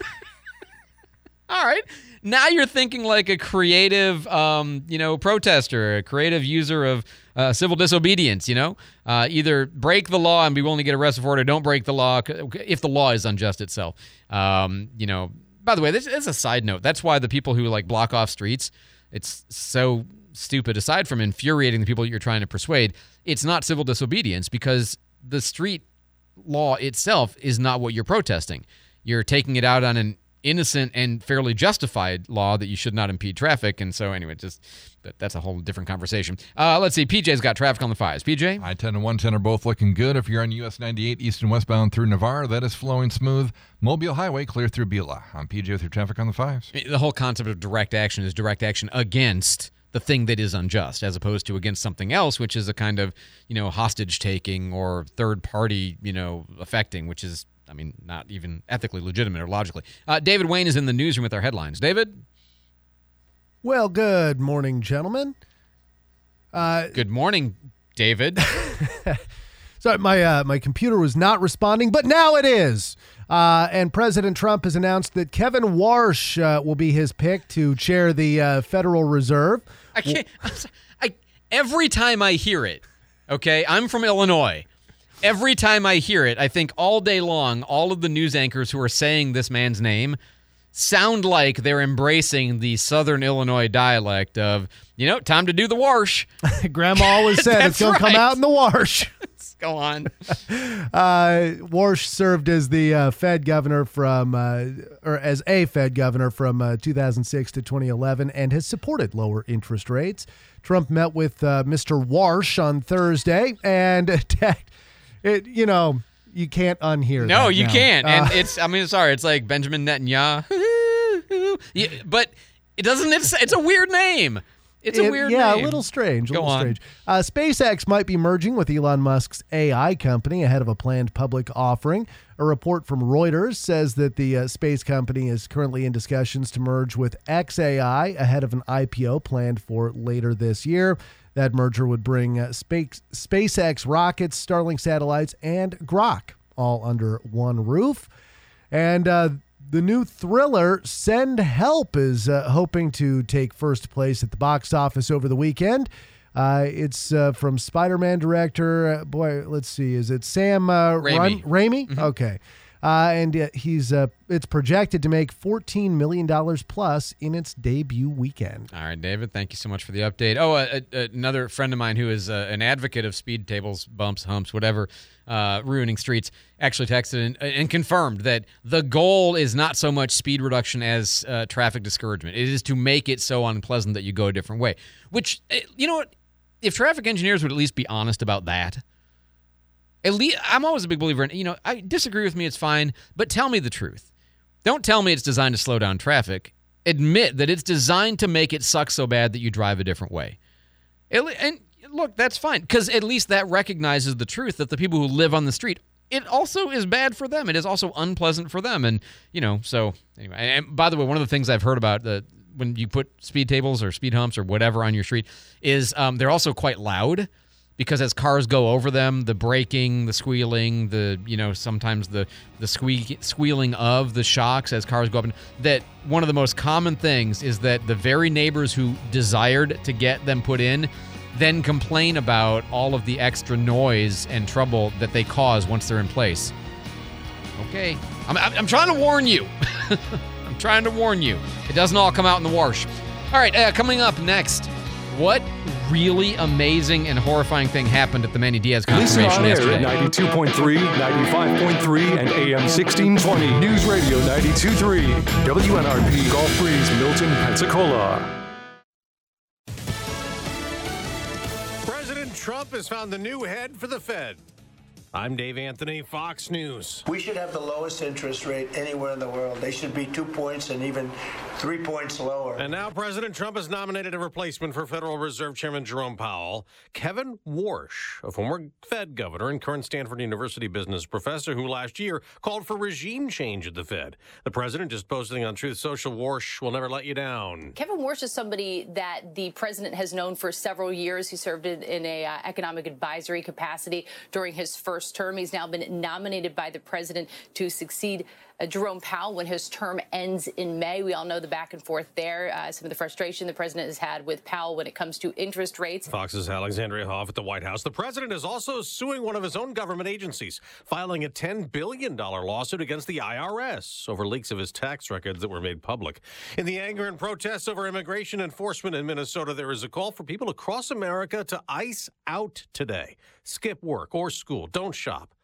All right. Now you're thinking like a creative, um, you know, protester, a creative user of uh, civil disobedience, you know. Uh, either break the law and be willing to get arrested for it, or don't break the law if the law is unjust itself. Um, you know, by the way, this is a side note. That's why the people who, like, block off streets, it's so stupid. Aside from infuriating the people you're trying to persuade, it's not civil disobedience because the street law itself is not what you're protesting. You're taking it out on an innocent and fairly justified law that you should not impede traffic. And so anyway, just that, that's a whole different conversation. Uh, let's see. P J's got traffic on the fives. P J? I ten and one ten are both looking good. If you're on U S ninety-eight east and westbound through Navarre, that is flowing smooth. Mobile Highway clear through Beulah. I'm P J with your traffic on the fives. The whole concept of direct action is direct action against the thing that is unjust, as opposed to against something else, which is a kind of, you know, hostage taking or third party, you know, affecting, which is, I mean, not even ethically legitimate or logically. Uh, David Wayne is in the newsroom with our headlines. David? Well, good morning, gentlemen. Uh, good morning, David. Sorry, my uh, my computer was not responding, but now it is. Uh, and President Trump has announced that Kevin Warsh uh, will be his pick to chair the uh, Federal Reserve. I can't. I, every time I hear it, okay, I'm from Illinois. Every time I hear it, I think all day long, all of the news anchors who are saying this man's name sound like they're embracing the Southern Illinois dialect of, you know, time to do the wash. Grandma always said it's going right. to come out in the wash. Go on. uh, Warsh served as the uh, Fed governor from, uh, or as a Fed governor from uh, two thousand six to twenty eleven and has supported lower interest rates. Trump met with uh, Mister Warsh on Thursday and attacked. It, you know, you can't unhear no, that you now. can't. Uh, and it's, I mean, sorry, it's like Benjamin Netanyahu. yeah, but it doesn't, it's, it's a weird name. It's a it, weird yeah, name. Yeah, a little strange. A Go little on. strange. Uh, SpaceX might be merging with Elon Musk's A I company ahead of a planned public offering. A report from Reuters says that the uh, space company is currently in discussions to merge with X A I ahead of an I P O planned for later this year. That merger would bring uh, space, SpaceX rockets, Starlink satellites, and Grok all under one roof. And uh, the new thriller, Send Help, is uh, hoping to take first place at the box office over the weekend. Uh, it's uh, from Spider-Man director, uh, boy, let's see, is it Sam uh, Raimi? Run- Raimi? Mm-hmm. Okay. Uh, and uh, he's uh, it's projected to make fourteen million dollars plus in its debut weekend. All right, David, thank you so much for the update. Oh, uh, uh, another friend of mine who is uh, an advocate of speed tables, bumps, humps, whatever, uh, ruining streets, actually texted and, and confirmed that the goal is not so much speed reduction as uh, traffic discouragement. It is to make it so unpleasant that you go a different way, which, you know what, if traffic engineers would at least be honest about that. At least, I'm always a big believer in, you know, I disagree with me, it's fine, but tell me the truth. Don't tell me it's designed to slow down traffic. Admit that it's designed to make it suck so bad that you drive a different way. And look, that's fine, because at least that recognizes the truth that the people who live on the street, it also is bad for them. It is also unpleasant for them. And, you know, so anyway, and by the way, one of the things I've heard about the when you put speed tables or speed humps or whatever on your street is um, they're also quite loud. Because as cars go over them, the braking, the squealing, the, you know, sometimes the the squeak, squealing of the shocks as cars go up, and that one of the most common things is that the very neighbors who desired to get them put in then complain about all of the extra noise and trouble that they cause once they're in place. Okay. I'm, I'm, I'm trying to warn you. I'm trying to warn you. It doesn't all come out in the wash. All right, uh, coming up next, what really amazing and horrifying thing happened at the Manny Diaz Listen confirmation on air yesterday? at ninety-two point three, ninety-five point three, and A M sixteen twenty. News Radio ninety-two point three. W N R P Gulf Breeze, Milton, Pensacola. President Trump has found the new head for the Fed. I'm Dave Anthony, Fox News. We should have the lowest interest rate anywhere in the world. They should be two points and even three points lower. And now President Trump has nominated a replacement for Federal Reserve Chairman Jerome Powell, Kevin Warsh, a former Fed governor and current Stanford University business professor who last year called for regime change at the Fed. The president just posting on Truth Social, Warsh will never let you down. Kevin Warsh is somebody that the president has known for several years. He served in, in a uh, economic advisory capacity during his first term. He's now been nominated by the president to succeed uh, Jerome Powell when his term ends in May. We all know the back and forth there, uh, some of the frustration the president has had with Powell when it comes to interest rates. Fox's Alexandria Hoff at the White House. The president is also suing one of his own government agencies, filing a ten billion dollars lawsuit against the I R S over leaks of his tax records that were made public. In the anger and protests over immigration enforcement in Minnesota, there is a call for people across America to ice out today. Skip work or school. Don't shop.